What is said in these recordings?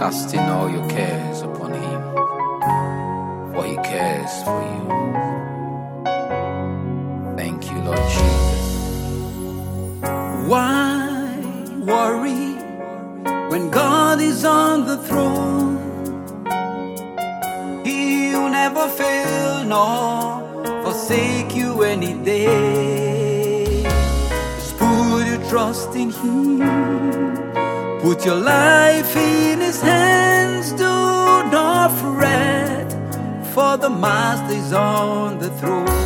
casting all your cares upon him, for he cares for you. Thank you, Lord Jesus. Why worry when God is on the throne? He'll never fail nor forsake you any day. Just put your trust in him. Put your life in his hands. Do not fret, for the master is on the throne.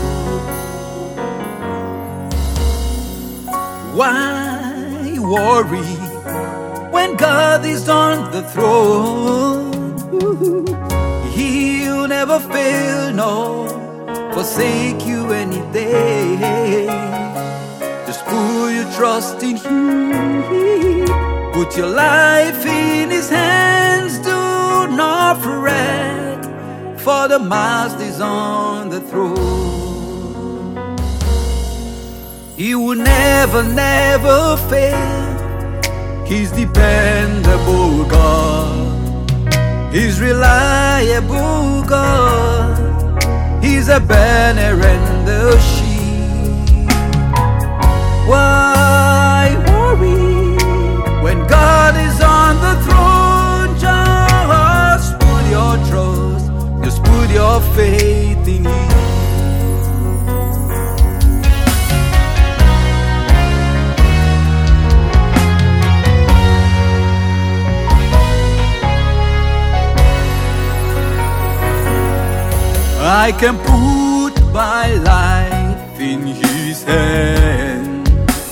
Why worry when God is on the throne? He'll never fail nor forsake you any day. Just put your trust in him. Put your life in his hands. Do not fret, for the master is on the throne. He will never, never fail. He's dependable God. He's reliable God. He's a banner and a shield. Why worry when God is on the throne? Just put your trust, just put your faith in him. I can put my life in his hands.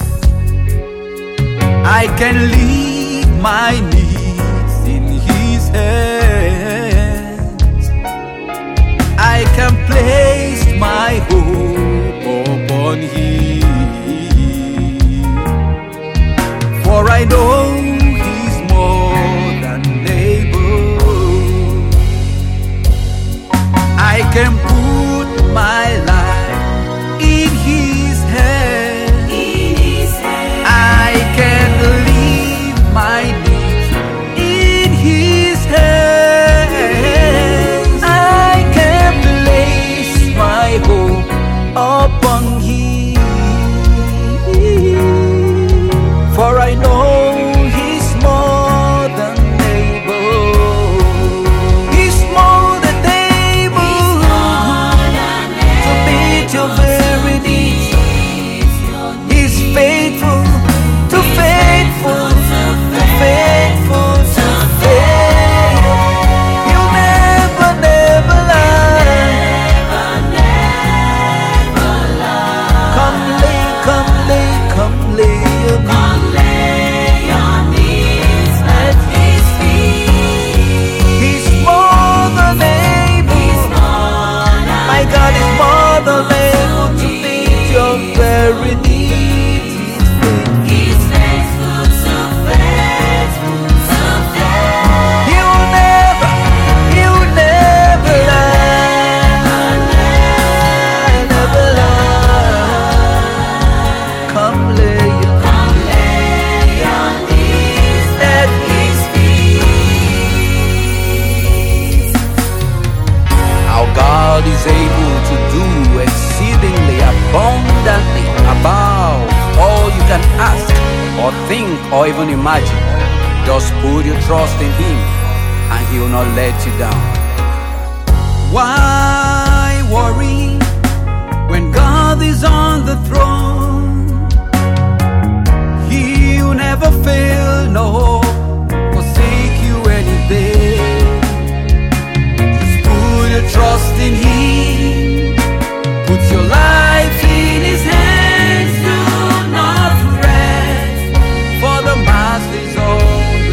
I can leave my needs in his hands. I can place my hope upon him. For I know he's more than able. I can put my life in his hands. I can leave my needs in his hands. I can place my hope upon him. For I know he's more than able. He's more than your very needs. He's faithful, too faithful, too faithful, too faithful. He'll never, never lie. Come lay, come lay, come lay your needs at his feet. He's more than able. My God is more than able to meet your very needs. He's faithful, so faithful, so faithful. He'll never lie, never lie. Come lay your needs at his feet. Our God is able to do exceedingly abundantly above all you can ask or think or even imagine. Just put your trust in him and he will not let you down. Why worry when God is on the throne? He'll never fail, no, forsake you any day. Just put your trust in him. Put your life in his hands. Do not fret, for the master is on the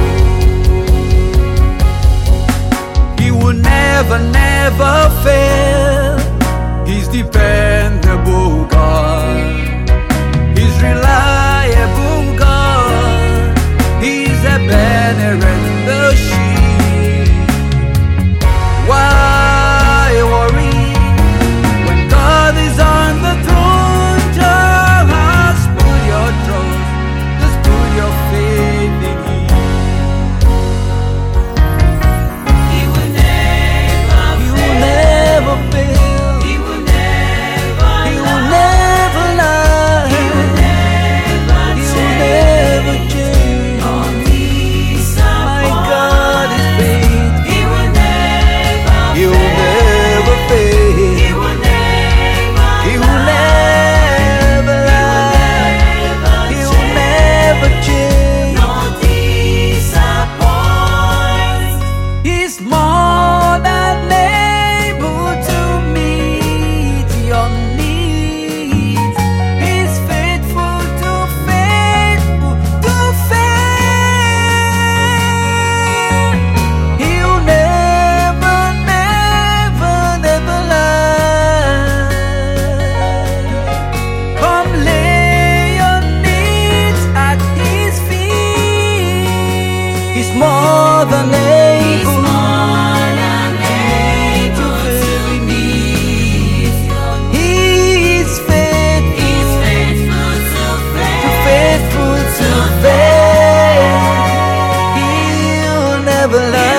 throne. He will never, never fail. He's dependable God. He's reliable God. He's a banner and a shield. Why worry when God is on the throne? Just put your trust, just put your faith in him. more than able to fill me. He's faithful to fail. He'll never lie.